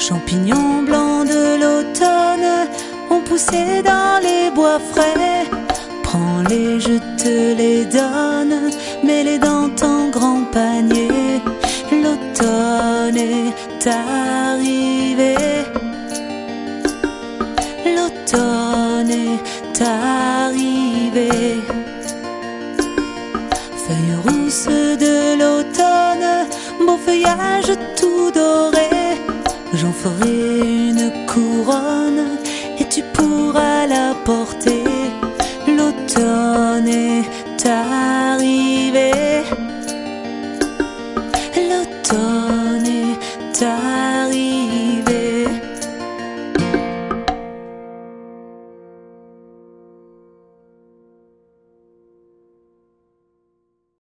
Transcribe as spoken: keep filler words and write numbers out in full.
Champignons blancs de l'automne ont poussé dans les bois frais. Prends-les, je te les donne, mets-les dans ton grand panier. L'automne est arrivé. L'automne est arrivé. Feuilles rousses de l'automne, beau feuillage tout doré. J'en ferai une couronne et tu pourras la porter. L'automne est arrivé.